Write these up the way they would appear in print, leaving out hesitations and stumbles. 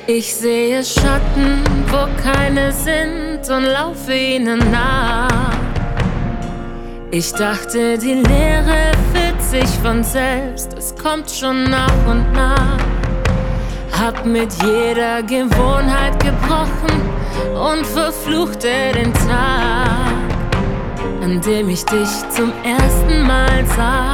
Ich sehe Schatten, wo keine sind und laufe ihnen nach. Ich dachte, die Leere füllt sich von selbst, es kommt schon nach und nach. Hab mit jeder Gewohnheit gebrochen und verfluchte den Tag, an dem ich dich zum ersten Mal sah.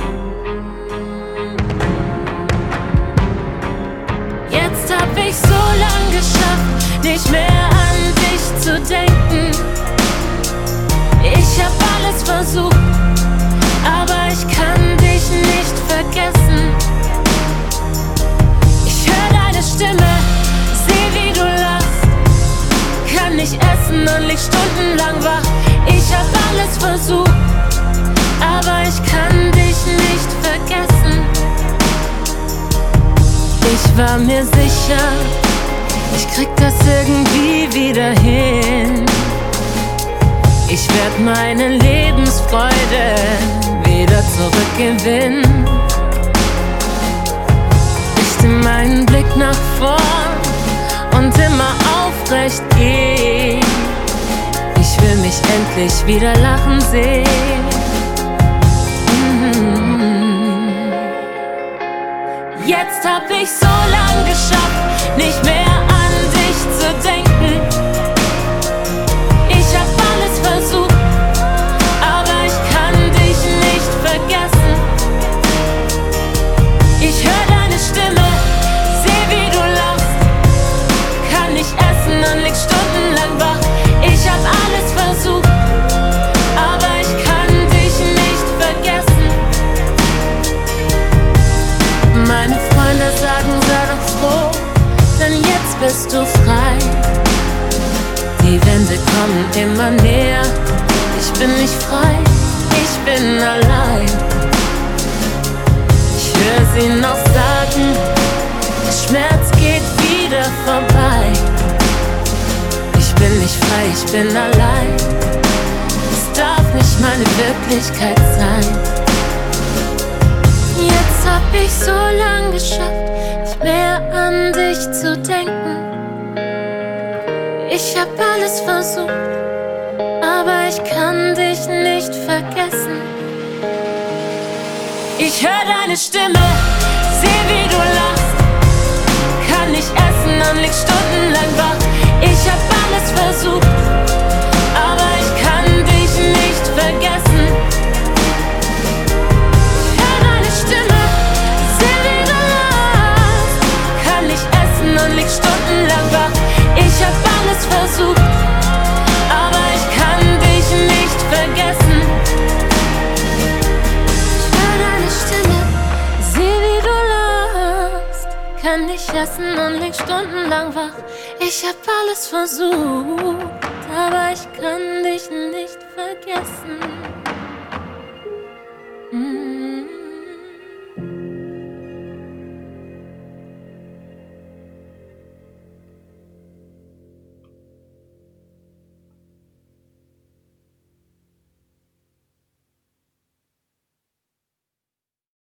Jetzt hab ich so lang geschafft, nicht mehr an dich zu denken. Ich hab alles versucht, aber ich kann dich nicht vergessen. Ich hör deine Stimme, seh wie du lachst, kann nicht essen und lieg stundenlang wach. Ich hab alles versucht, aber ich kann dich nicht vergessen. Ich war mir sicher, ich krieg das irgendwie wieder hin. Ich werd meine Lebensfreude wieder zurückgewinnen. Richte meinen Blick nach vorn und immer aufrecht gehen. Ich will mich endlich wieder lachen sehen. Jetzt hab ich so lang geschafft, nicht mehr an dich zu denken. Ich hab alles versucht, aber ich kann dich nicht vergessen. Ich hör deine Stimme, seh wie du lachst, kann nicht essen und lieg stundenlang wach. Ich hab alles versucht, aber ich kann dich nicht vergessen. Meine Freunde sagen, sei doch froh, denn jetzt bist du frei. Die Wände kommen immer näher, ich bin nicht frei, ich bin allein. Ich höre sie noch sagen, der Schmerz geht wieder vorbei. Ich bin nicht frei, ich bin allein, es darf nicht meine Wirklichkeit sein. Jetzt hab ich so lang geschafft, nicht mehr an dich zu denken. Ich hab alles versucht, aber ich kann dich nicht vergessen. Ich hör deine Stimme, seh wie du lachst, kann nicht essen und lieg stundenlang wach. Ich hab alles versucht, aber ich kann dich nicht vergessen. Ich hör deine Stimme, seh wie du lachst, kann nicht essen und lieg stundenlang wach. Ich hab alles versucht, aber ich kann dich nicht vergessen. Ich hör deine Stimme, seh wie du lachst, kann nicht essen und lieg stundenlang wach. Ich hab alles versucht, aber ich kann dich nicht vergessen.